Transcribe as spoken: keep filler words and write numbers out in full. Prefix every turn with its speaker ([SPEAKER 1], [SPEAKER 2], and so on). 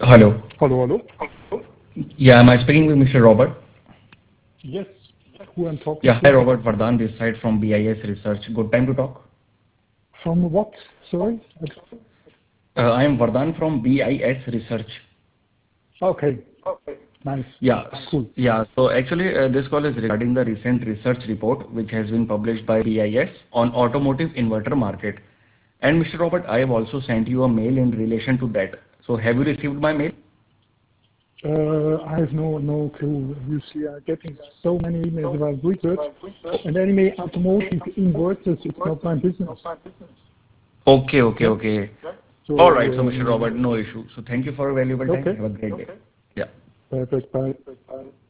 [SPEAKER 1] Hello.
[SPEAKER 2] Hello, hello.
[SPEAKER 1] Yeah, am I speaking with Mister Robert?
[SPEAKER 2] Yes, who I'm talking
[SPEAKER 1] Yeah, hi
[SPEAKER 2] to?
[SPEAKER 1] Robert Vardhan, this side from B I S Research. Good time to talk.
[SPEAKER 2] From what? Sorry?
[SPEAKER 1] Uh, I am Vardhan from B I S Research.
[SPEAKER 2] Okay, nice.
[SPEAKER 1] Yeah, s-
[SPEAKER 2] Cool.
[SPEAKER 1] yeah. So actually, uh, this call is regarding the recent research report which has been published by B I S on automotive inverter market. And Mister Robert, I have also sent you a mail in relation to that. So have you received my mail?
[SPEAKER 2] Uh, I have no no clue. You see, I'm getting so many emails about research, and anyway, automotive inverters, it's not my business.
[SPEAKER 1] Okay, okay,
[SPEAKER 2] Yeah.
[SPEAKER 1] okay.
[SPEAKER 2] So,
[SPEAKER 1] All right. So Mister
[SPEAKER 2] um,
[SPEAKER 1] Robert, no issue. So thank you for your valuable time.
[SPEAKER 2] okay,
[SPEAKER 1] Have a great day. Yeah.
[SPEAKER 2] perfect. Bye.